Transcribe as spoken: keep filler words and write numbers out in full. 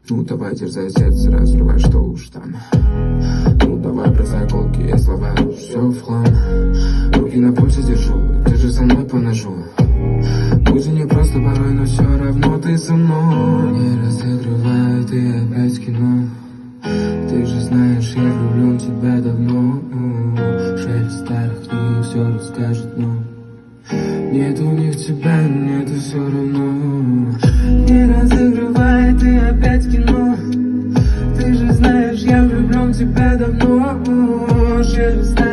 Ну давай дерзай сердце, разрывай, что уж там. Ну давай бросай колкие слова, все в хлам. Руки на пульсе держу, ты же со мной по ножу. Будь не просто порой, но все равно ты со мной. Не разыгрывай, ты опять кино. Ты же знаешь, я люблю тебя давно. Шесть старых книг все расскажет, но нет у них тебя, нету все равно. Не разыгрывай, ты опять кино. Ты же знаешь, я влюблен в тебя давно. Шесть